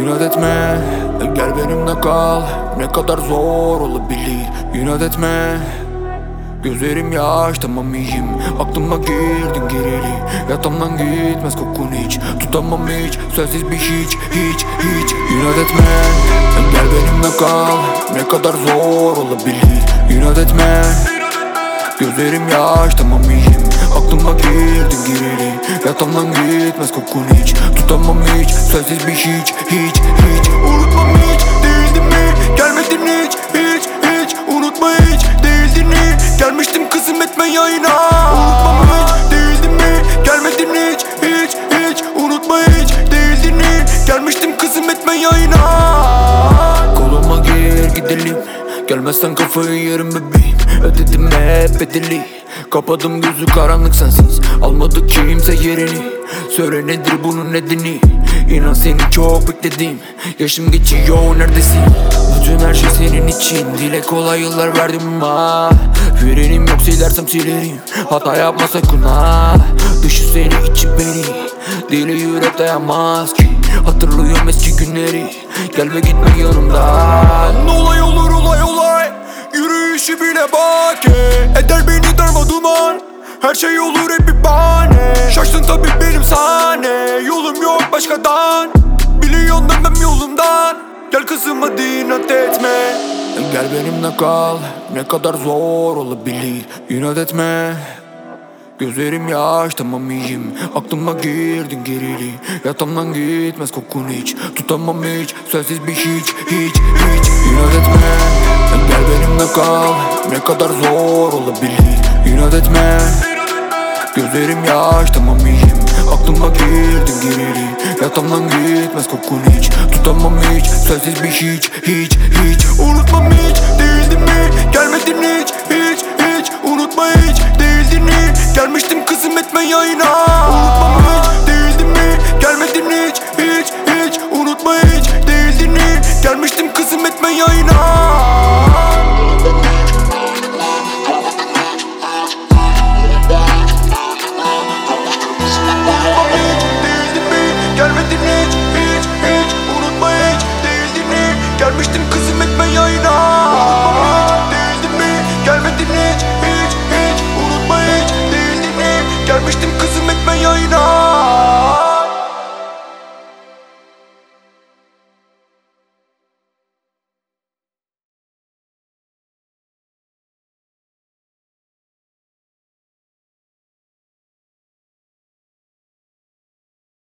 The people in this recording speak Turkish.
İnat etme, gel benimle kal. Ne kadar zor olabilir, inat etme. Gözlerim yaş, tamam iyiyim. Aklıma girdin gireli. Yatağımdan gitmez kokun hiç. Tutamam hiç, sensiz bir hiç. İnat etme, gel benimle kal. Ne kadar zor olabilir, inat etme. Gözlerim yaş, tamam iyiyim. Aklıma girdin gireli. Yatağımdan gitmez kokun hiç. Tutamam hiç, sensiz bir hiç. Unutmam hiç, değildin mi? Gelmedin hiç. Unutma hiç, değildin hiç. Gelmiştim kızım etme yayına. Unutmam hiç, değildin mi? Gelmedin hiç. Unutma hiç, değildin hiç. Gelmiştim kızım etme yayına. Koluma gir gidelim. Gelmezsen kafayı yerim bebeğim. Ödedim hep bedeli. Kapadım gözü karanlık sensiz. Almadı kimse yerini. Söyle nedir bunun nedeni? İnan seni çok bekledim. Yaşım geçiyor neredesin? Bütün her şey senin için. Dile kolay yıllar verdim ama frenim yok, silersem silerim. Hata yapma sakın ha. Dışı seni içi beni. Dili yürek dayanmaz ki. Hatırlıyorum eski günleri. Gelme gitme yanımdan. Olay olur olay. Yürüyüşü bile bak eder beni darma duman. Her şey olur hep bir bahane. Şaştın tabi benim sahne. Yolum yok başkadan. Biliyorsun dönmem yolumdan. Gel kızım hadi inat etme. Gel benimle kal. Ne kadar zor olabilir, inat etme. Gözlerim yaş, tamam iyiyim. Aklıma girdin gireli. Yatağımdan gitmez kokun hiç. Tutamam hiç, sensiz bir hiç. İnat etme, gel benimle kal. Ne kadar zor olabilir, inat etme. Gözlerim yaş, tamam iyiyim. Aklıma girdin gireli. Yatağımdan gitmez kokun hiç. Tutamam hiç, sensiz bir hiç. Unutmam hiç, değildin mi? Gelmedin hiç. Unutma hiç, değildin hiç. Gelmiştim kızım etme yayına. Unutmam hiç, değildin mi? Gelmedin hiç. Unutma hiç, değildin hiç. Gelmiştim kızım etme yayına.